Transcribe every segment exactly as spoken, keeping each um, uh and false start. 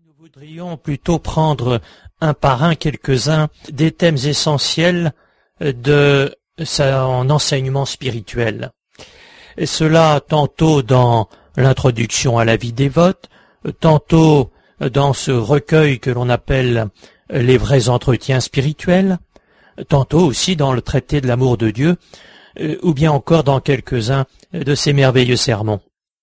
Nous voudrions plutôt prendre un par un quelques-uns des thèmes essentiels de son enseignement spirituel. Et cela tantôt dans l'introduction à la vie dévote, tantôt dans ce recueil que l'on appelle les vrais entretiens spirituels, tantôt aussi dans le traité de l'amour de Dieu, ou bien encore dans quelques-uns de ces merveilleux sermons.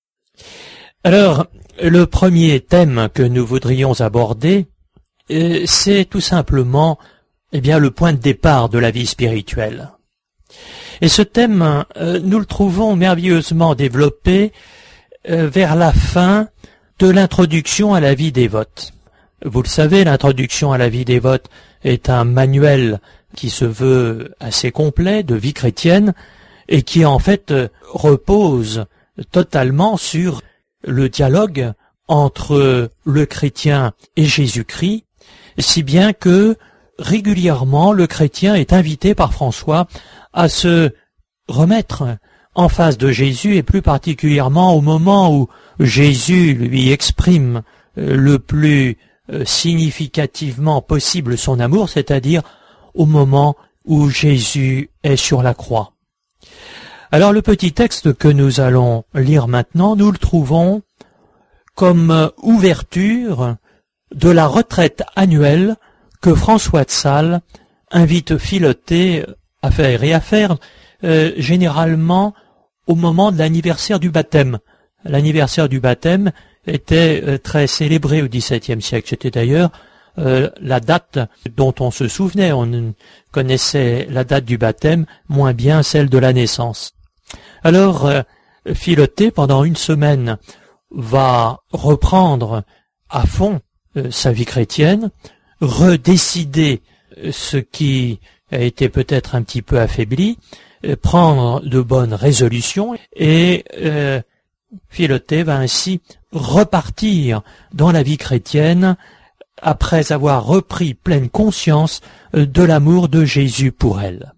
Alors, le premier thème que nous voudrions aborder, c'est tout simplement eh bien, le point de départ de la vie spirituelle. Et ce thème, nous le trouvons merveilleusement développé vers la fin de l'introduction à la vie dévote. Vous le savez, l'introduction à la vie dévote est un manuel qui se veut assez complet de vie chrétienne et qui en fait repose totalement sur le dialogue entre le chrétien et Jésus-Christ, si bien que régulièrement le chrétien est invité par François à se remettre en face de Jésus, et plus particulièrement au moment où Jésus lui exprime le plus significativement possible son amour, c'est-à-dire au moment où Jésus est sur la croix. Alors le petit texte que nous allons lire maintenant, nous le trouvons comme ouverture de la retraite annuelle que François de Sales invite Philothée à faire et à faire euh, généralement au moment de l'anniversaire du baptême. L'anniversaire du baptême était euh, très célébré au dix-septième siècle. C'était d'ailleurs euh, la date dont on se souvenait. On connaissait la date du baptême, moins bien celle de la naissance. Alors, euh, Philothée, pendant une semaine, va reprendre à fond euh, sa vie chrétienne, redécider ce qui a été peut-être un petit peu affaibli, euh, prendre de bonnes résolutions, et euh, Philothée va ainsi repartir dans la vie chrétienne après avoir repris pleine conscience de l'amour de Jésus pour elle.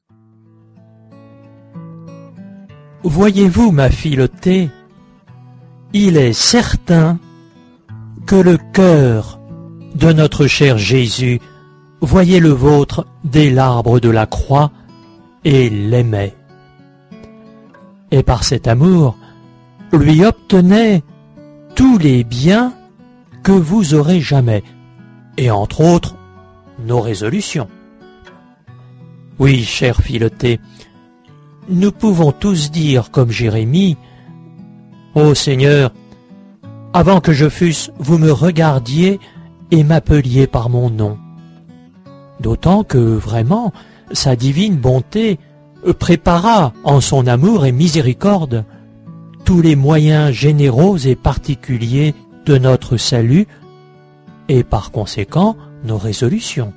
Voyez-vous, ma Philothée, il est certain que le cœur de notre cher Jésus voyait le vôtre dès l'arbre de la croix et l'aimait. Et par cet amour, lui obtenait tous les biens que vous aurez jamais, et entre autres, nos résolutions. Oui, chère Philothée, nous pouvons tous dire comme Jérémie, « Ô Seigneur, avant que je fusse, vous me regardiez et m'appeliez par mon nom. » D'autant que, vraiment, sa divine bonté prépara, en son amour et miséricorde, tous les moyens généraux et particuliers de notre salut, et par conséquent, nos résolutions.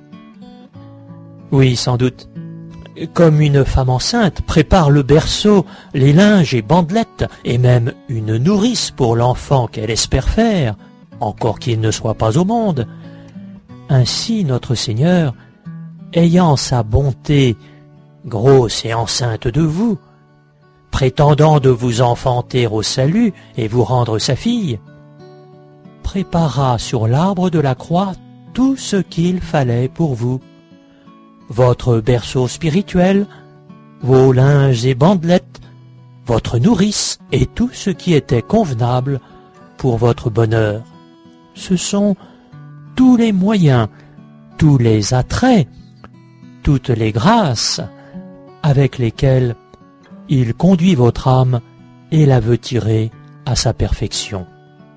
Oui, sans doute, comme une femme enceinte prépare le berceau, les linges et bandelettes, et même une nourrice pour l'enfant qu'elle espère faire, encore qu'il ne soit pas au monde, ainsi notre Seigneur, ayant sa bonté grosse et enceinte de vous, prétendant de vous enfanter au salut et vous rendre sa fille, prépara sur l'arbre de la croix tout ce qu'il fallait pour vous. Votre berceau spirituel, vos linges et bandelettes, votre nourrice et tout ce qui était convenable pour votre bonheur. Ce sont tous les moyens, tous les attraits, toutes les grâces avec lesquelles il conduit votre âme et la veut tirer à sa perfection.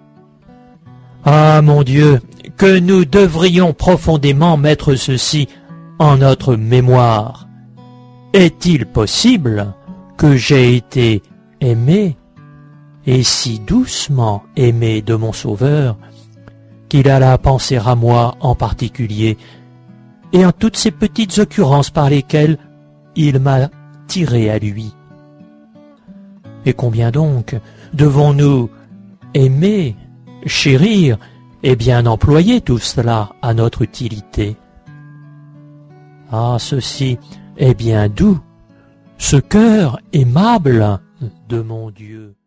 Ah, mon Dieu, que nous devrions profondément mettre ceci en notre mémoire. Est-il possible que j'ai été aimé, et si doucement aimé de mon Sauveur, qu'il alla penser à moi en particulier, et en toutes ces petites occurrences par lesquelles il m'a tiré à lui? Et combien donc devons-nous aimer, chérir, et bien employer tout cela à notre utilité? Ah, ceci est bien doux, ce cœur aimable de mon Dieu.